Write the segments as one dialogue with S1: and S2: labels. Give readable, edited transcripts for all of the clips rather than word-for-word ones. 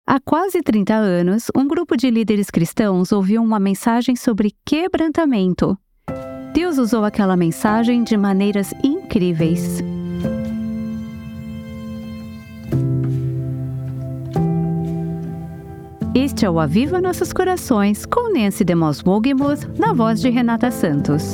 S1: Há quase 30 anos, um grupo de líderes cristãos ouviu uma mensagem sobre quebrantamento. Deus usou aquela mensagem de maneiras incríveis. Este é o Aviva Nossos Corações, com Nancy DeMoss Wogemuth, na voz de Renata Santos.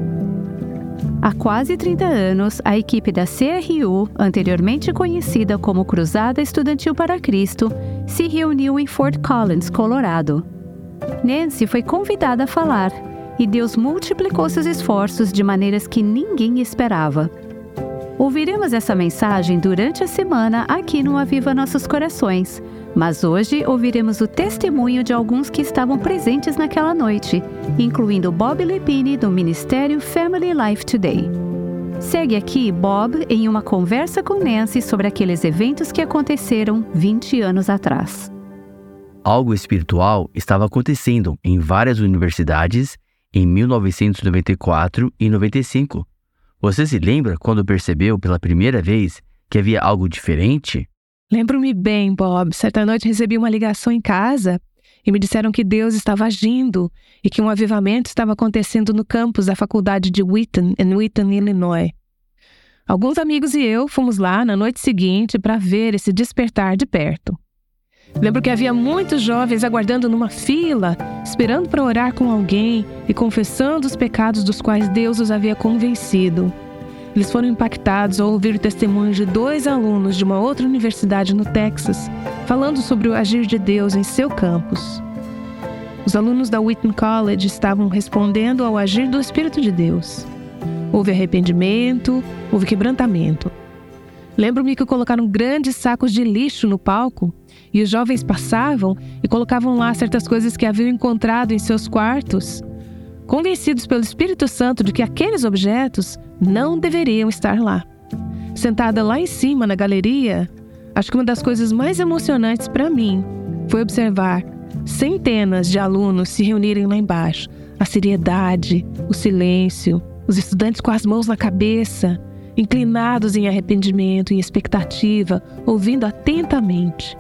S1: Há quase 30 anos, a equipe da CRU, anteriormente conhecida como Cruzada Estudantil para Cristo, se reuniu em Fort Collins, Colorado. Nancy foi convidada a falar, e Deus multiplicou seus esforços de maneiras que ninguém esperava. Ouviremos essa mensagem durante a semana aqui no Aviva Nossos Corações, mas hoje ouviremos o testemunho de alguns que estavam presentes naquela noite, incluindo Bob Lepine do Ministério Family Life Today. Segue aqui Bob em uma conversa com Nancy sobre aqueles eventos que aconteceram 20 anos atrás.
S2: Algo espiritual estava acontecendo em várias universidades em 1994 e 95. Você se lembra quando percebeu pela primeira vez que havia algo diferente?
S3: Lembro-me bem, Bob. Certa noite recebi uma ligação em casa e me disseram que Deus estava agindo e que um avivamento estava acontecendo no campus da faculdade de Wheaton, em Wheaton, Illinois. Alguns amigos e eu fomos lá na noite seguinte para ver esse despertar de perto. Lembro que havia muitos jovens aguardando numa fila, esperando para orar com alguém e confessando os pecados dos quais Deus os havia convencido. Eles foram impactados ao ouvir o testemunho de 2 alunos de uma outra universidade no Texas, falando sobre o agir de Deus em seu campus. Os alunos da Wheaton College estavam respondendo ao agir do Espírito de Deus. Houve arrependimento, houve quebrantamento. Lembro-me que colocaram grandes sacos de lixo no palco e os jovens passavam e colocavam lá certas coisas que haviam encontrado em seus quartos, convencidos pelo Espírito Santo de que aqueles objetos não deveriam estar lá. Sentada lá em cima na galeria, acho que uma das coisas mais emocionantes para mim foi observar centenas de alunos se reunirem lá embaixo. A seriedade, o silêncio, os estudantes com as mãos na cabeça, inclinados em arrependimento e expectativa, ouvindo atentamente.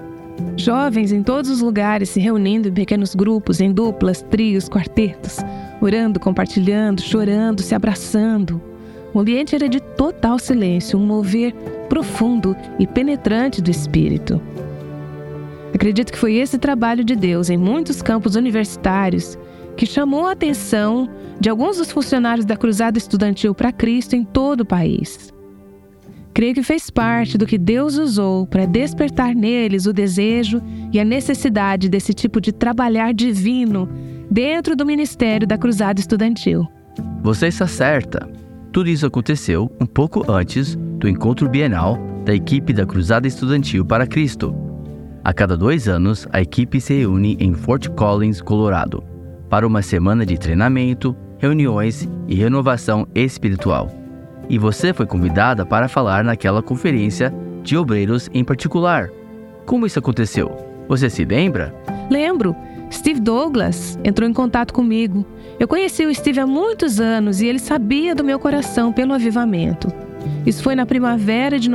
S3: Jovens em todos os lugares se reunindo em pequenos grupos, em duplas, trios, quartetos, orando, compartilhando, chorando, se abraçando. O ambiente era de total silêncio, um mover profundo e penetrante do Espírito. Acredito que foi esse trabalho de Deus em muitos campos universitários que chamou a atenção de alguns dos funcionários da Cruzada Estudantil para Cristo em todo o país. Creio que fez parte do que Deus usou para despertar neles o desejo e a necessidade desse tipo de trabalhar divino dentro do ministério da Cruzada Estudantil.
S2: Você está certa. Tudo isso aconteceu um pouco antes do encontro bienal da equipe da Cruzada Estudantil para Cristo. A cada 2 anos, a equipe se reúne em Fort Collins, Colorado, para uma semana de treinamento, reuniões e renovação espiritual. E você foi convidada para falar naquela conferência de obreiros em particular. Como isso aconteceu? Você se lembra?
S3: Lembro. Steve Douglas entrou em contato comigo. Eu conheci o Steve há muitos anos e ele sabia do meu coração pelo avivamento. Isso foi na primavera de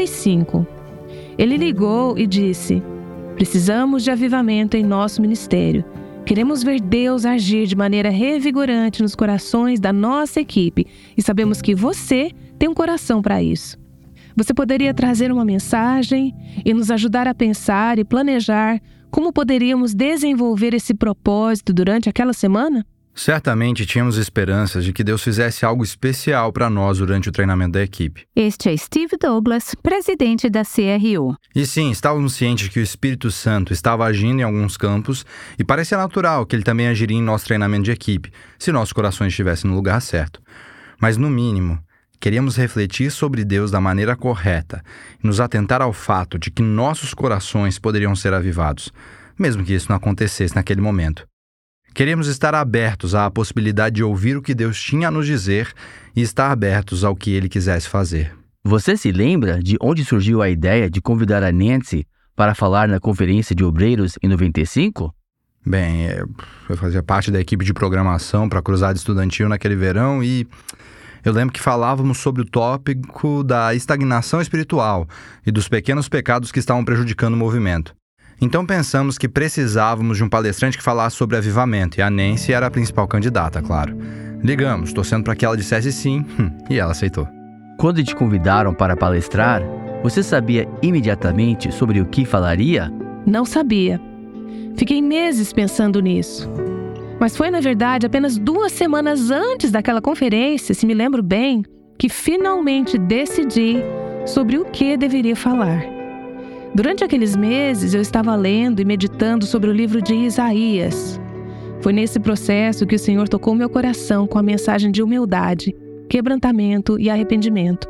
S3: 95. Ele ligou e disse: "Precisamos de avivamento em nosso ministério. Queremos ver Deus agir de maneira revigorante nos corações da nossa equipe e sabemos que você tem um coração para isso. Você poderia trazer uma mensagem e nos ajudar a pensar e planejar como poderíamos desenvolver esse propósito durante aquela semana?"
S4: Certamente tínhamos esperanças de que Deus fizesse algo especial para nós durante o treinamento da equipe.
S1: Este é Steve Douglas, presidente da CRU.
S4: E sim, estávamos cientes que o Espírito Santo estava agindo em alguns campos e parecia natural que ele também agiria em nosso treinamento de equipe, se nossos corações estivessem no lugar certo. Mas no mínimo, queríamos refletir sobre Deus da maneira correta e nos atentar ao fato de que nossos corações poderiam ser avivados, mesmo que isso não acontecesse naquele momento. Queremos estar abertos à possibilidade de ouvir o que Deus tinha a nos dizer e estar abertos ao que Ele quisesse fazer.
S2: Você se lembra de onde surgiu a ideia de convidar a Nancy para falar na conferência de obreiros em 95?
S4: Bem, eu fazia parte da equipe de programação para a Cruzada Estudantil naquele verão e eu lembro que falávamos sobre o tópico da estagnação espiritual e dos pequenos pecados que estavam prejudicando o movimento. Então pensamos que precisávamos de um palestrante que falasse sobre avivamento, e a Nancy era a principal candidata, claro. Ligamos, torcendo para que ela dissesse sim, e ela aceitou.
S2: Quando te convidaram para palestrar, você sabia imediatamente sobre o que falaria?
S3: Não sabia. Fiquei meses pensando nisso. Mas foi, na verdade, apenas 2 semanas antes daquela conferência, se me lembro bem, que finalmente decidi sobre o que deveria falar. Durante aqueles meses, eu estava lendo e meditando sobre o livro de Isaías. Foi nesse processo que o Senhor tocou meu coração com a mensagem de humildade, quebrantamento e arrependimento.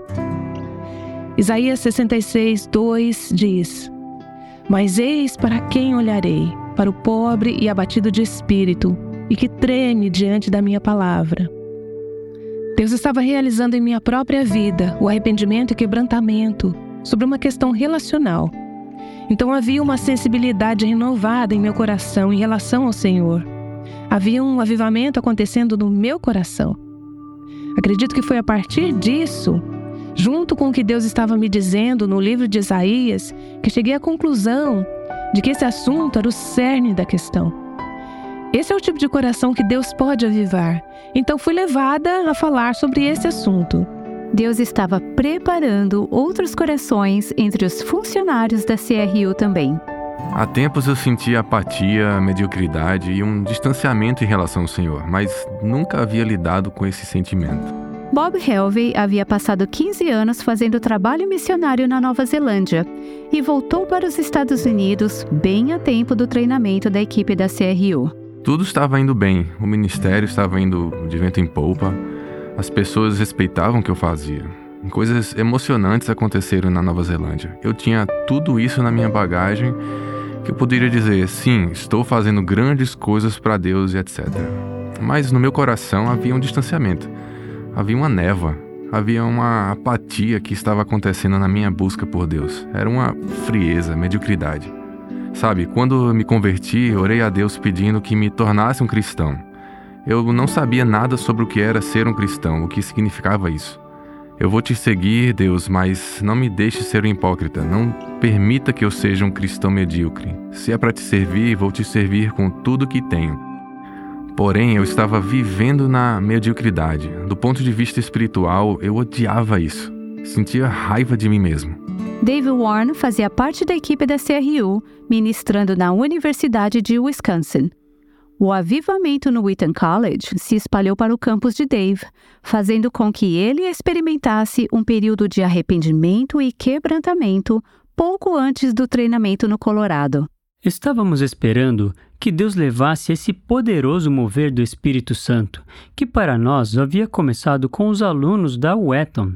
S3: Isaías 66:2 diz: Mas eis para quem olharei, para o pobre e abatido de espírito, e que treme diante da minha palavra. Deus estava realizando em minha própria vida o arrependimento e quebrantamento sobre uma questão relacional. Então havia uma sensibilidade renovada em meu coração em relação ao Senhor. Havia um avivamento acontecendo no meu coração. Acredito que foi a partir disso, junto com o que Deus estava me dizendo no livro de Isaías, que cheguei à conclusão de que esse assunto era o cerne da questão. Esse é o tipo de coração que Deus pode avivar. Então fui levada a falar sobre esse assunto.
S1: Deus estava preparando outros corações entre os funcionários da CRU também.
S5: Há tempos eu sentia apatia, mediocridade e um distanciamento em relação ao Senhor, mas nunca havia lidado com esse sentimento.
S1: Bob Helvey havia passado 15 anos fazendo trabalho missionário na Nova Zelândia e voltou para os Estados Unidos bem a tempo do treinamento da equipe da CRU.
S5: Tudo estava indo bem, o ministério estava indo de vento em polpa, as pessoas respeitavam o que eu fazia. Coisas emocionantes aconteceram na Nova Zelândia. Eu tinha tudo isso na minha bagagem que eu poderia dizer, sim, estou fazendo grandes coisas para Deus e etc. Mas no meu coração havia um distanciamento, havia uma névoa, havia uma apatia que estava acontecendo na minha busca por Deus. Era uma frieza, mediocridade. Sabe, quando me converti, orei a Deus pedindo que me tornasse um cristão. Eu não sabia nada sobre o que era ser um cristão, o que significava isso. Eu vou te seguir, Deus, mas não me deixe ser um hipócrita. Não permita que eu seja um cristão medíocre. Se é para te servir, vou te servir com tudo que tenho. Porém, eu estava vivendo na mediocridade. Do ponto de vista espiritual, eu odiava isso. Sentia raiva de mim mesmo.
S1: Dave Warren fazia parte da equipe da CRU, ministrando na Universidade de Wisconsin. O avivamento no Wheaton College se espalhou para o campus de Dave, fazendo com que ele experimentasse um período de arrependimento e quebrantamento pouco antes do treinamento no Colorado.
S6: Estávamos esperando que Deus levasse esse poderoso mover do Espírito Santo, que para nós havia começado com os alunos da Wheaton.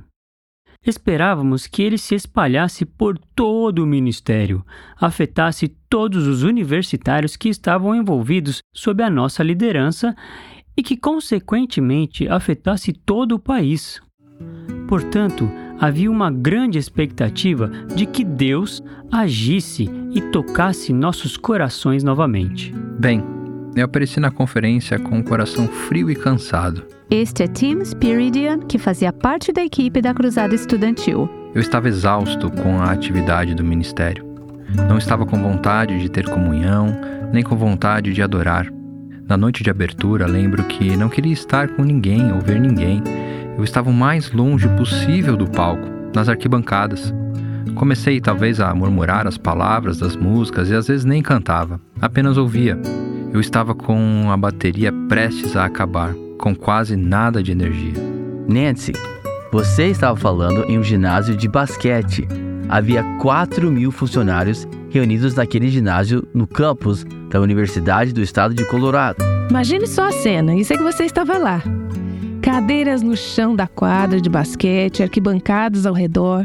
S6: Esperávamos que ele se espalhasse por todo o ministério, afetasse todos os universitários que estavam envolvidos sob a nossa liderança e que, consequentemente, afetasse todo o país. Portanto, havia uma grande expectativa de que Deus agisse e tocasse nossos corações novamente.
S7: Bem, eu apareci na conferência com um coração frio e cansado.
S1: Este é Tim Spiridian, que fazia parte da equipe da Cruzada Estudantil.
S7: Eu estava exausto com a atividade do ministério. Não estava com vontade de ter comunhão, nem com vontade de adorar. Na noite de abertura, lembro que não queria estar com ninguém ou ver ninguém. Eu estava o mais longe possível do palco, nas arquibancadas. Comecei talvez a murmurar as palavras das músicas e às vezes nem cantava, apenas ouvia. Eu estava com a bateria prestes a acabar, com quase nada de energia.
S2: Nancy, você estava falando em um ginásio de basquete. Havia 4.000 funcionários reunidos naquele ginásio no campus da Universidade do Estado de Colorado.
S3: Imagine só a cena, isso é que você estava lá. Cadeiras no chão da quadra de basquete, arquibancadas ao redor.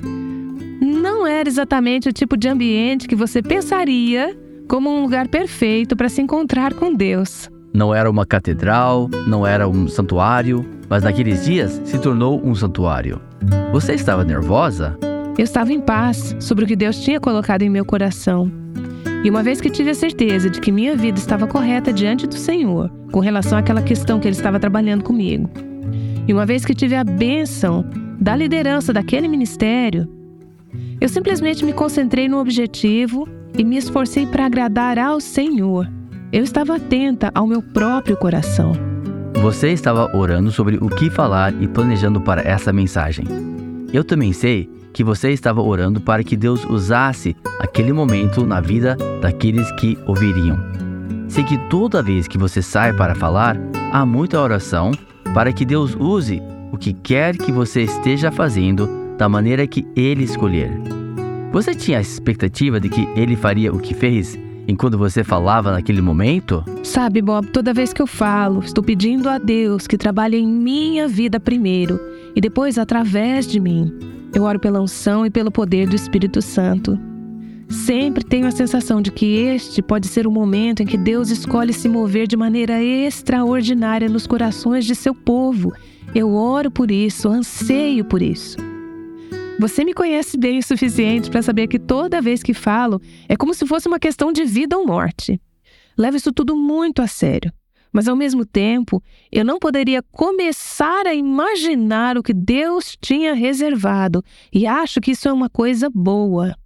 S3: Não era exatamente o tipo de ambiente que você pensaria como um lugar perfeito para se encontrar com Deus.
S2: Não era uma catedral, não era um santuário, mas naqueles dias se tornou um santuário. Você estava nervosa?
S3: Eu estava em paz sobre o que Deus tinha colocado em meu coração. E uma vez que tive a certeza de que minha vida estava correta diante do Senhor, com relação àquela questão que Ele estava trabalhando comigo, e uma vez que tive a bênção da liderança daquele ministério, eu simplesmente me concentrei no objetivo e me esforcei para agradar ao Senhor. Eu estava atenta ao meu próprio coração.
S2: Você estava orando sobre o que falar e planejando para essa mensagem. Eu também sei que você estava orando para que Deus usasse aquele momento na vida daqueles que ouviriam. Sei que toda vez que você sai para falar, há muita oração para que Deus use o que quer que você esteja fazendo da maneira que Ele escolher. Você tinha a expectativa de que Ele faria o que fez enquanto você falava naquele momento?
S3: Sabe, Bob, toda vez que eu falo, estou pedindo a Deus que trabalhe em minha vida primeiro e depois através de mim. Eu oro pela unção e pelo poder do Espírito Santo. Sempre tenho a sensação de que este pode ser o momento em que Deus escolhe se mover de maneira extraordinária nos corações de seu povo. Eu oro por isso, anseio por isso. Você me conhece bem o suficiente para saber que toda vez que falo, é como se fosse uma questão de vida ou morte. Levo isso tudo muito a sério. Mas, ao mesmo tempo, eu não poderia começar a imaginar o que Deus tinha reservado. E acho que isso é uma coisa boa.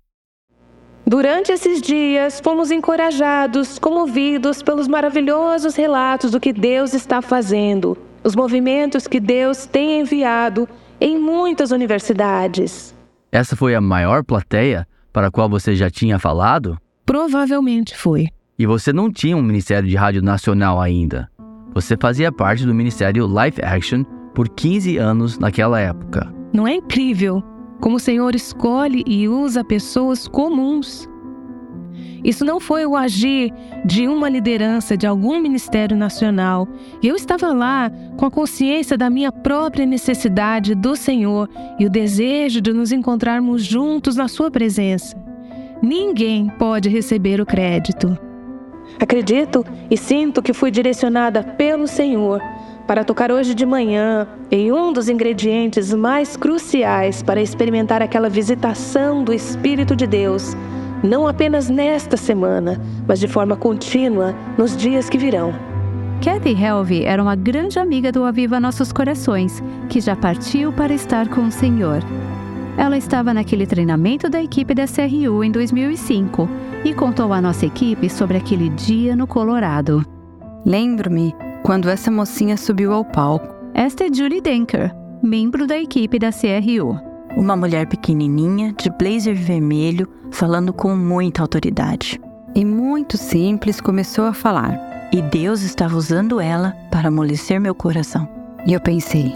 S3: Durante esses dias, fomos encorajados, comovidos pelos maravilhosos relatos do que Deus está fazendo, os movimentos que Deus tem enviado em muitas universidades.
S2: Essa foi a maior plateia para a qual você já tinha falado?
S3: Provavelmente foi.
S2: E você não tinha um ministério de rádio nacional ainda. Você fazia parte do ministério Life Action por 15 anos naquela época.
S3: Não é incrível como o Senhor escolhe e usa pessoas comuns? Isso não foi o agir de uma liderança de algum ministério nacional. Eu estava lá com a consciência da minha própria necessidade do Senhor e o desejo de nos encontrarmos juntos na sua presença. Ninguém pode receber o crédito. Acredito e sinto que fui direcionada pelo Senhor para tocar hoje de manhã em um dos ingredientes mais cruciais para experimentar aquela visitação do Espírito de Deus, não apenas nesta semana, mas de forma contínua nos dias que virão.
S1: Kathy Helvey era uma grande amiga do Aviva Nossos Corações, que já partiu para estar com o Senhor. Ela estava naquele treinamento da equipe da CRU em 2005 e contou à nossa equipe sobre aquele dia no Colorado.
S8: Lembro-me quando essa mocinha subiu ao palco.
S1: Esta é Julie Denker, membro da equipe da CRU.
S8: Uma mulher pequenininha, de blazer vermelho, falando com muita autoridade. E muito simples começou a falar. E Deus estava usando ela para amolecer meu coração. E eu pensei,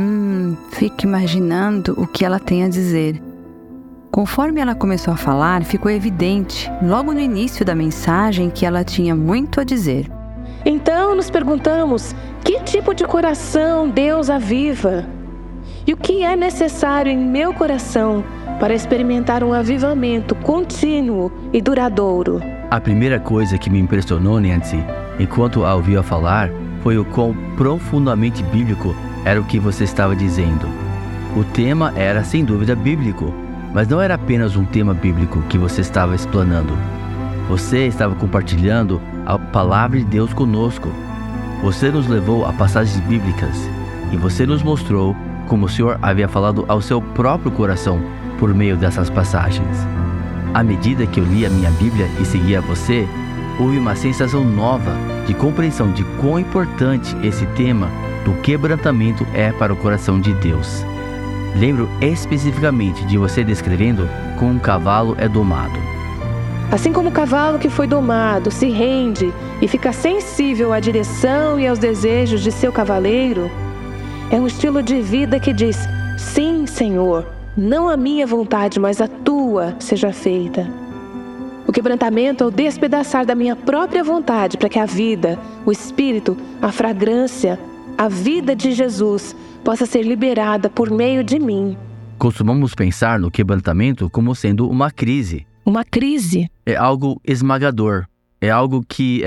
S8: fico imaginando o que ela tem a dizer. Conforme ela começou a falar, ficou evidente, logo no início da mensagem, que ela tinha muito a dizer.
S3: Então nos perguntamos, que tipo de coração Deus aviva? E o que é necessário em meu coração para experimentar um avivamento contínuo e duradouro?
S2: A primeira coisa que me impressionou, Nancy, enquanto a ouvia falar, foi o quão profundamente bíblico era o que você estava dizendo. O tema era, sem dúvida, bíblico, mas não era apenas um tema bíblico que você estava explanando. Você estava compartilhando a palavra de Deus conosco. Você nos levou a passagens bíblicas e você nos mostrou como o Senhor havia falado ao seu próprio coração por meio dessas passagens. À medida que eu lia minha Bíblia e seguia você, houve uma sensação nova de compreensão de quão importante esse tema do quebrantamento é para o coração de Deus. Lembro especificamente de você descrevendo como um cavalo é domado.
S3: Assim como o cavalo que foi domado se rende e fica sensível à direção e aos desejos de seu cavaleiro, é um estilo de vida que diz, sim, Senhor, não a minha vontade, mas a tua seja feita. O quebrantamento é o despedaçar da minha própria vontade para que a vida, o Espírito, a fragrância, a vida de Jesus possa ser liberada por meio de mim.
S2: Costumamos pensar no quebrantamento como sendo uma crise.
S3: Uma crise?
S2: É algo esmagador. É algo que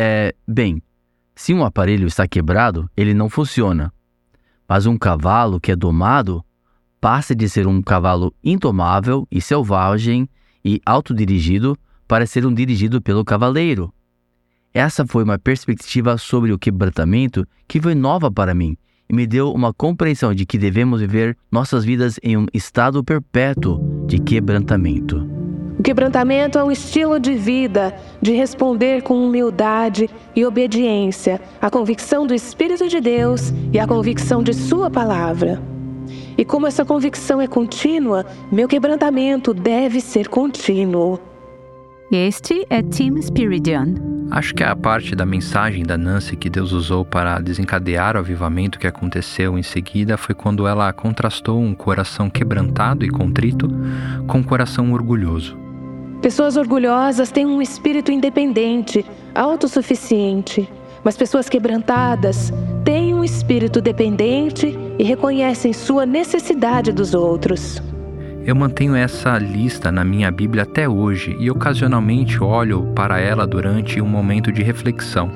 S2: se um aparelho está quebrado, ele não funciona. Mas um cavalo que é domado passa de ser um cavalo indomável e selvagem e autodirigido para ser um dirigido pelo cavaleiro. Essa foi uma perspectiva sobre o quebrantamento que foi nova para mim e me deu uma compreensão de que devemos viver nossas vidas em um estado perpétuo de quebrantamento.
S3: O quebrantamento é um estilo de vida, de responder com humildade e obediência à convicção do Espírito de Deus e à convicção de Sua palavra. E como essa convicção é contínua, meu quebrantamento deve ser contínuo.
S1: Este é Tim Spiridion.
S7: Acho que a parte da mensagem da Nancy que Deus usou para desencadear o avivamento que aconteceu em seguida foi quando ela contrastou um coração quebrantado e contrito com um coração orgulhoso.
S3: Pessoas orgulhosas têm um espírito independente, autossuficiente, mas pessoas quebrantadas têm um espírito dependente e reconhecem sua necessidade dos outros.
S7: Eu mantenho essa lista na minha Bíblia até hoje e ocasionalmente olho para ela durante um momento de reflexão.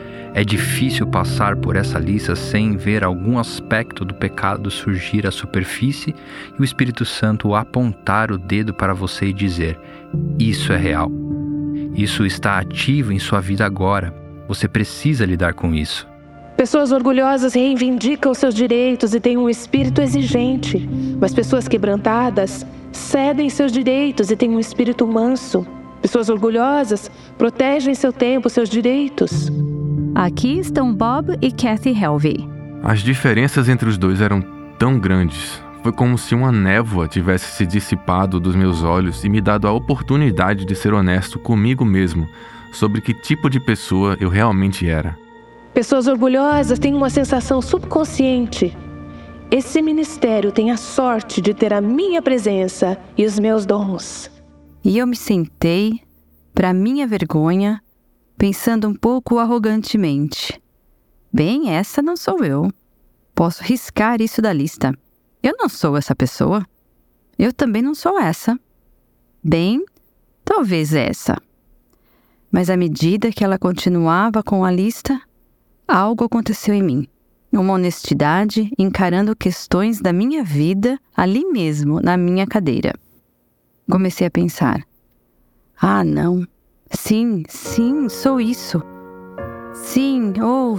S7: É difícil passar por essa lista sem ver algum aspecto do pecado surgir à superfície e o Espírito Santo apontar o dedo para você e dizer: isso é real. Isso está ativo em sua vida agora. Você precisa lidar com isso.
S3: Pessoas orgulhosas reivindicam seus direitos e têm um espírito exigente, mas pessoas quebrantadas cedem seus direitos e têm um espírito manso. Pessoas orgulhosas protegem seu tempo, seus direitos.
S1: Aqui estão Bob e Kathy Helvey.
S5: As diferenças entre os dois eram tão grandes. Foi como se uma névoa tivesse se dissipado dos meus olhos e me dado a oportunidade de ser honesto comigo mesmo sobre que tipo de pessoa eu realmente era.
S3: Pessoas orgulhosas têm uma sensação subconsciente. Esse ministério tem a sorte de ter a minha presença e os meus dons.
S8: E eu me sentei, para minha vergonha, pensando um pouco arrogantemente. Bem, essa não sou eu. Posso riscar isso da lista. Eu não sou essa pessoa. Eu também não sou essa. Bem, talvez essa. Mas à medida que ela continuava com a lista, algo aconteceu em mim. Uma honestidade encarando questões da minha vida ali mesmo, na minha cadeira. Comecei a pensar: ah, não. Sim, sou isso. Sim,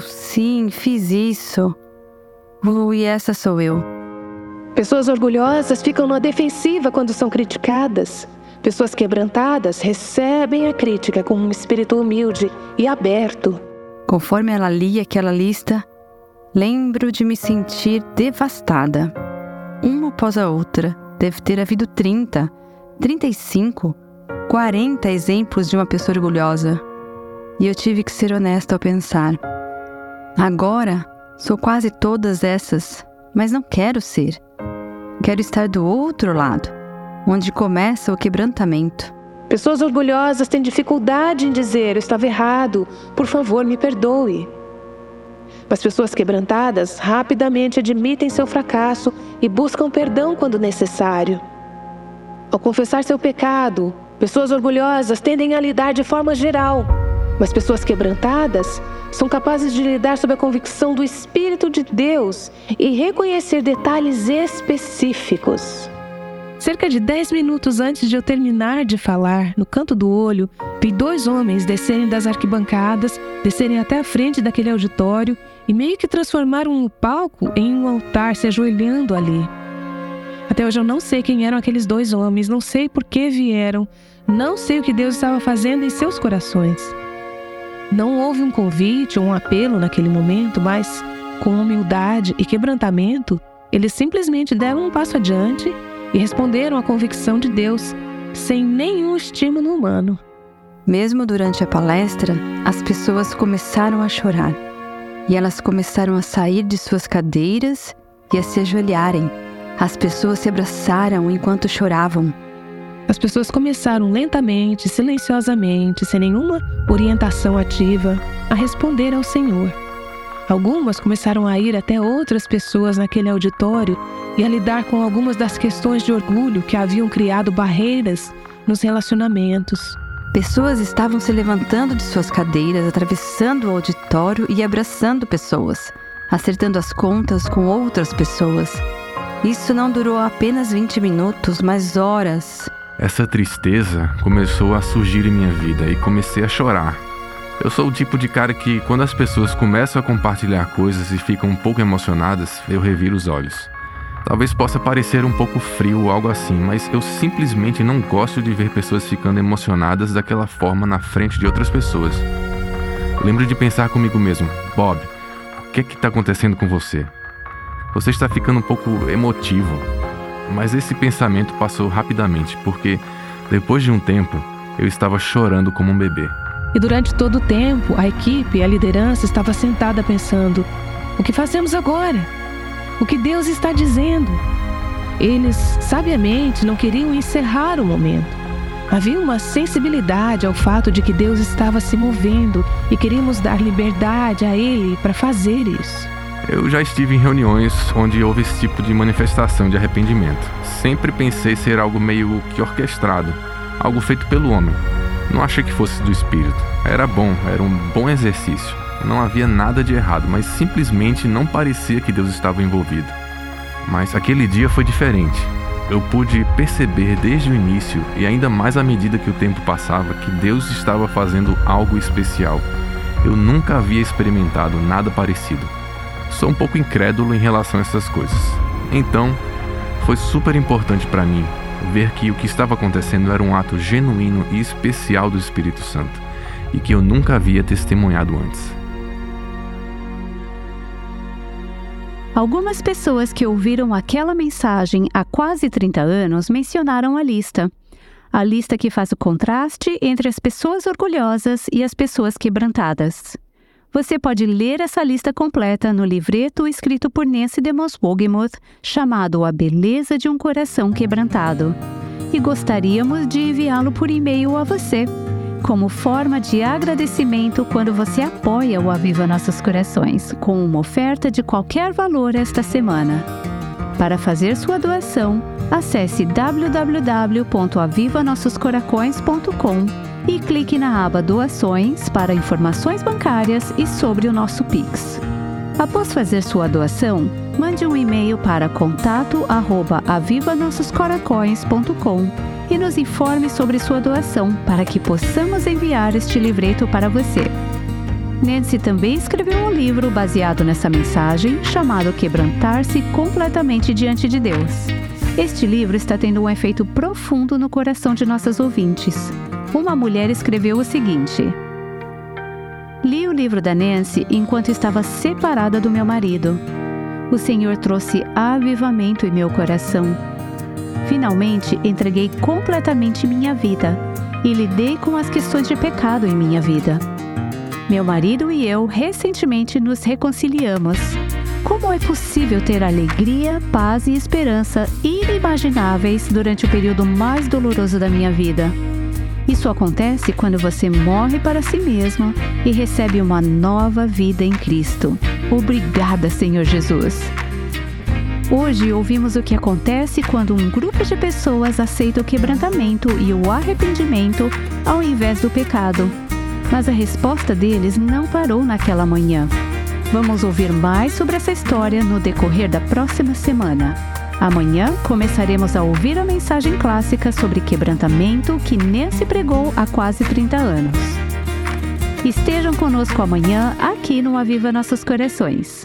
S8: fiz isso. E essa sou eu.
S3: Pessoas orgulhosas ficam na defensiva quando são criticadas. Pessoas quebrantadas recebem a crítica com um espírito humilde e aberto.
S8: Conforme ela lia aquela lista, lembro de me sentir devastada. Uma após a outra, deve ter havido 30, 35, 40 exemplos de uma pessoa orgulhosa. E eu tive que ser honesta ao pensar: agora sou quase todas essas, mas não quero ser. Quero estar do outro lado, onde começa o quebrantamento.
S3: Pessoas orgulhosas têm dificuldade em dizer: eu estava errado, por favor, me perdoe. Mas pessoas quebrantadas rapidamente admitem seu fracasso e buscam perdão quando necessário. Ao confessar seu pecado, pessoas orgulhosas tendem a lidar de forma geral, mas pessoas quebrantadas são capazes de lidar sob a convicção do Espírito de Deus e reconhecer detalhes específicos. Cerca de 10 minutos antes de eu terminar de falar, no canto do olho, vi 2 homens descerem das arquibancadas, descerem até a frente daquele auditório e meio que transformaram o palco em um altar, se ajoelhando ali. Até hoje eu não sei quem eram aqueles 2 homens, não sei por que vieram, não sei o que Deus estava fazendo em seus corações. Não houve um convite ou um apelo naquele momento, mas, com humildade e quebrantamento, eles simplesmente deram um passo adiante e responderam à convicção de Deus, sem nenhum estímulo humano.
S8: Mesmo durante a palestra, as pessoas começaram a chorar. E elas começaram a sair de suas cadeiras e a se ajoelharem. As pessoas se abraçaram enquanto choravam.
S3: As pessoas começaram lentamente, silenciosamente, sem nenhuma orientação ativa, a responder ao Senhor. Algumas começaram a ir até outras pessoas naquele auditório e a lidar com algumas das questões de orgulho que haviam criado barreiras nos relacionamentos.
S8: Pessoas estavam se levantando de suas cadeiras, atravessando o auditório e abraçando pessoas, acertando as contas com outras pessoas. Isso não durou apenas 20 minutos, mas horas.
S5: Essa tristeza começou a surgir em minha vida e comecei a chorar. Eu sou o tipo de cara que, quando as pessoas começam a compartilhar coisas e ficam um pouco emocionadas, eu reviro os olhos. Talvez possa parecer um pouco frio ou algo assim, mas eu simplesmente não gosto de ver pessoas ficando emocionadas daquela forma na frente de outras pessoas. Eu lembro de pensar comigo mesmo: Bob, o que está acontecendo com você? Você está ficando um pouco emotivo. Mas esse pensamento passou rapidamente, porque depois de um tempo, eu estava chorando como um bebê.
S3: E durante todo o tempo, a equipe e a liderança estava sentada pensando: o que fazemos agora? O que Deus está dizendo? Eles, sabiamente, não queriam encerrar o momento. Havia uma sensibilidade ao fato de que Deus estava se movendo e queríamos dar liberdade a Ele para fazer isso.
S5: Eu já estive em reuniões onde houve esse tipo de manifestação de arrependimento. Sempre pensei ser algo meio que orquestrado, algo feito pelo homem. Não achei que fosse do Espírito. Era bom, era um bom exercício. Não havia nada de errado, mas simplesmente não parecia que Deus estava envolvido. Mas aquele dia foi diferente. Eu pude perceber desde o início, e ainda mais à medida que o tempo passava, que Deus estava fazendo algo especial. Eu nunca havia experimentado nada parecido. Sou um pouco incrédulo em relação a essas coisas. Então, foi super importante para mim ver que o que estava acontecendo era um ato genuíno e especial do Espírito Santo, e que eu nunca havia testemunhado antes.
S1: Algumas pessoas que ouviram aquela mensagem há quase 30 anos mencionaram a lista. A lista que faz o contraste entre as pessoas orgulhosas e as pessoas quebrantadas. Você pode ler essa lista completa no livreto escrito por Nancy DeMoss Wogemuth, chamado A Beleza de um Coração Quebrantado. E gostaríamos de enviá-lo por e-mail a você, como forma de agradecimento quando você apoia o Aviva Nossos Corações, com uma oferta de qualquer valor esta semana. Para fazer sua doação, acesse www.avivanossoscoracões.com e clique na aba Doações para informações bancárias e sobre o nosso Pix. Após fazer sua doação, mande um e-mail para contato@avivanossoscoracões.com e nos informe sobre sua doação para que possamos enviar este livreto para você. Nancy também escreveu um livro baseado nessa mensagem chamado Quebrantar-se Completamente Diante de Deus. Este livro está tendo um efeito profundo no coração de nossas ouvintes. Uma mulher escreveu o seguinte: li o livro da Nancy enquanto estava separada do meu marido. O Senhor trouxe avivamento em meu coração. Finalmente, entreguei completamente minha vida e lidei com as questões de pecado em minha vida. Meu marido e eu recentemente nos reconciliamos. Como é possível ter alegria, paz e esperança inimagináveis durante o período mais doloroso da minha vida? Isso acontece quando você morre para si mesmo e recebe uma nova vida em Cristo. Obrigada, Senhor Jesus! Hoje ouvimos o que acontece quando um grupo de pessoas aceita o quebrantamento e o arrependimento ao invés do pecado. Mas a resposta deles não parou naquela manhã. Vamos ouvir mais sobre essa história no decorrer da próxima semana. Amanhã começaremos a ouvir a mensagem clássica sobre quebrantamento que Nancy pregou há quase 30 anos. Estejam conosco amanhã aqui no Aviva Nossos Corações.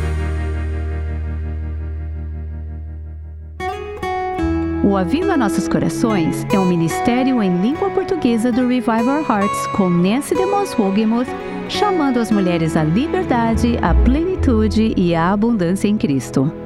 S1: O Aviva Nossos Corações é um ministério em língua portuguesa do Revive Our Hearts com Nancy DeMoss Wogemuth, chamando as mulheres à liberdade, à plenitude e à abundância em Cristo.